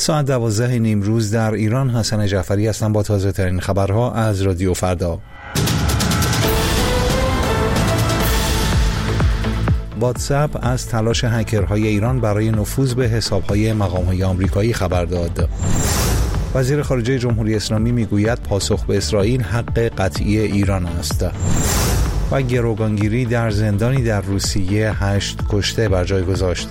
ساعت 12 نیمروز در ایران. حسن جعفری هستم با تازه ترین خبرها از رادیو فردا. واتساپ از تلاش هکرهای ایران برای نفوذ به حسابهای مقام‌های آمریکایی خبر داد. وزیر خارجه جمهوری اسلامی میگوید پاسخ به اسرائیل حق قطعی ایران است. و گروگانگیری در زندانی در روسیه 8 کشته بر جای گذاشت.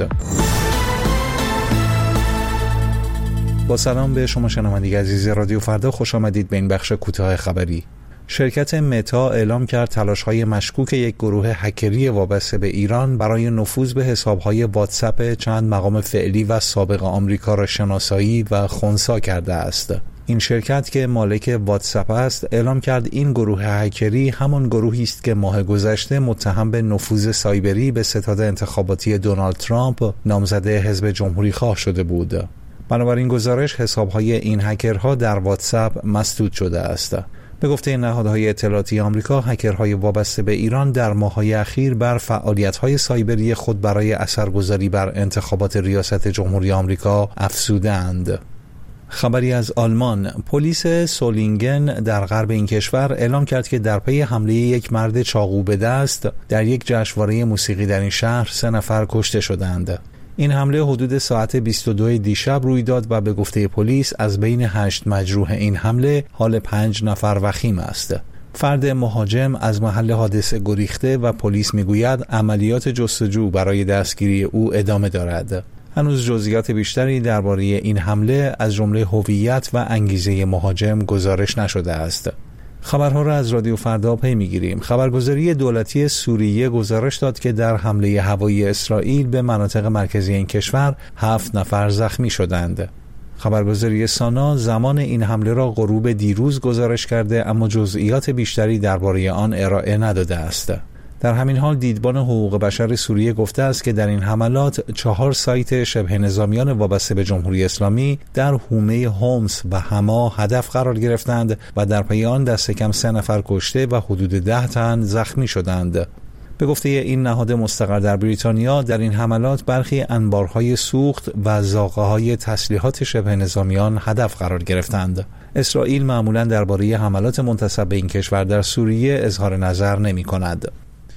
با سلام به شما شنوندگان عزیز رادیو فردا، خوش آمدید به این بخش کوتاه خبری. شرکت متا اعلام کرد تلاش‌های مشکوک یک گروه هکری وابسته به ایران برای نفوذ به حساب‌های واتساپ چند مقام فعلی و سابق آمریکا را شناسایی و خنثی کرده است. این شرکت که مالک واتساپ است اعلام کرد این گروه هکری همان گروهی است که ماه گذشته متهم به نفوذ سایبری به ستاد انتخاباتی دونالد ترامپ نامزد حزب جمهوری‌خواه شده بود. بنابراین گزارش حساب‌های این هکرها در واتساپ مسدود شده است. به گفته نهادهای اطلاعاتی آمریکا، هکرهای وابسته به ایران در ماه‌های اخیر بر فعالیت‌های سایبری خود برای اثرگذاری بر انتخابات ریاست جمهوری آمریکا افزوده‌اند. خبری از آلمان. پلیس سولینگن در غرب این کشور اعلام کرد که در پی حمله یک مرد چاقو به دست در یک جشنواره موسیقی در این شهر 3 نفر کشته شدند. این حمله حدود ساعت 22 دیشب روی داد و به گفته پلیس از بین 8 مجروح این حمله حال 5 نفر وخیم است. فرد مهاجم از محل حادثه گریخته و پلیس میگوید عملیات جستجو برای دستگیری او ادامه دارد. هنوز جزئیات بیشتری درباره این حمله از جمله هویت و انگیزه مهاجم گزارش نشده است. خبرها را از رادیو فردا پی میگیریم. خبرگزاری دولتی سوریه گزارش داد که در حمله هوایی اسرائیل به مناطق مرکزی این کشور 7 نفر زخمی شدند. خبرگزاری سانا زمان این حمله را غروب دیروز گزارش کرده، اما جزئیات بیشتری درباره آن ارائه نداده است. در همین حال دیدبان حقوق بشر سوریه گفته است که در این حملات 4 سایت شبه نظامیان وابسته به جمهوری اسلامی در حومه هومس و حما هدف قرار گرفتند و در پی آن دست کم 3 نفر کشته و حدود 10 تن زخمی شدند. به گفته این نهاد مستقر در بریتانیا، در این حملات برخی انبارهای سوخت و زاغه‌های تسلیحات شبه نظامیان هدف قرار گرفتند. اسرائیل معمولاً درباره حملات منتسب به این کشور در سوریه اظهار نظر نمی‌کند.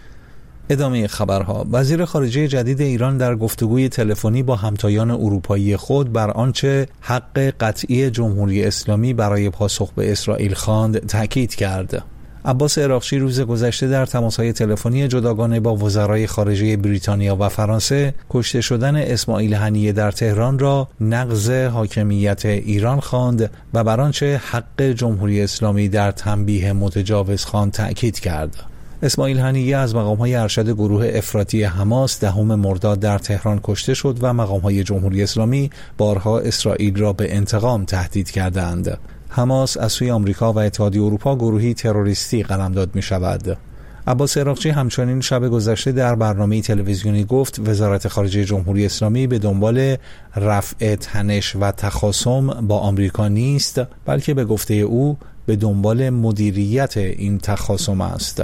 ادامه خبرها. وزیر خارجه جدید ایران در گفتگوی تلفنی با همتایان اروپایی خود بر آنچه حق قطعی جمهوری اسلامی برای پاسخ به اسرائیل خواند تاکید کرد. عباس عراقچی روز گذشته در تماس‌های تلفنی جداگانه با وزرای خارجه بریتانیا و فرانسه کشته شدن اسماعیل هنیه در تهران را نقض حاکمیت ایران خواند و بر آنچه حق جمهوری اسلامی در تنبیه متجاوز خواند تاکید کرد. اسماعیل هنیه از مقام‌های ارشد گروه افراطی حماس 10 مرداد در تهران کشته شد و مقام‌های جمهوری اسلامی بارها اسرائیل را به انتقام تهدید کردند. حماس از سوی آمریکا و اتحادیه اروپا گروهی تروریستی قلمداد می‌شود. عباس عراقچی همچنین شب گذشته در برنامه تلویزیونی گفت وزارت خارجه جمهوری اسلامی به دنبال رفع تنش و تخاصم با آمریکا نیست، بلکه به گفته او به دنبال مدیریت این تخاصم است.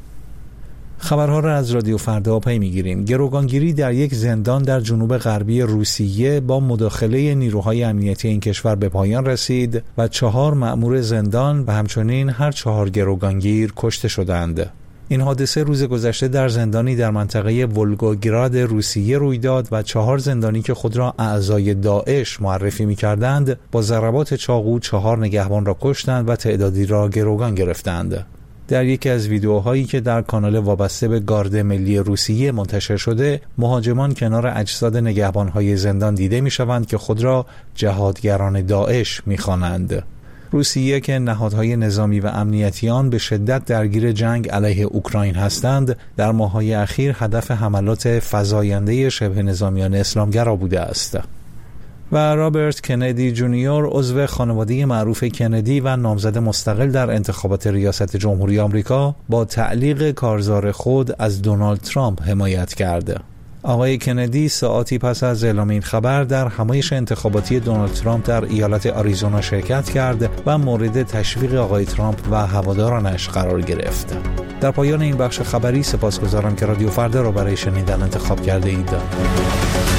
خبرها را از رادیو فردا پی میگیریم. گروگانگیری در یک زندان در جنوب غربی روسیه با مداخله نیروهای امنیتی این کشور به پایان رسید و 4 مأمور زندان و همچنین هر 4 گروگانگیر کشته شدند. این حادثه روز گذشته در زندانی در منطقه ولگوگراد روسیه روی داد و 4 زندانی که خود را اعضای داعش معرفی می‌کردند با ضربات چاقو 4 نگهبان را کشتند و تعدادی را گروگان گرفتند. در یکی از ویدیوهایی که در کانال وابسته به گارد ملی روسیه منتشر شده، مهاجمان کنار اجساد نگهبان‌های زندان دیده می‌شوند که خود را جهادگران داعش می‌خوانند. روسیه که نهادهای نظامی و امنیتی آن به شدت درگیر جنگ علیه اوکراین هستند، در ماه‌های اخیر هدف حملات فزاینده شبه نظامیان اسلامگرا بوده است. و رابرت کندی جونیور عضو خانواده معروف کندی و نامزد مستقل در انتخابات ریاست جمهوری آمریکا با تعلیق کارزار خود از دونالد ترامپ حمایت کرد. آقای کندی ساعاتی پس از اعلام این خبر در همایش انتخاباتی دونالد ترامپ در ایالت آریزونا شرکت کرد و مورد تشویق آقای ترامپ و هوادارانش قرار گرفت. در پایان این بخش خبری سپاسگزارم که رادیو فردا را برای شنیدن انتخاب کرده اید.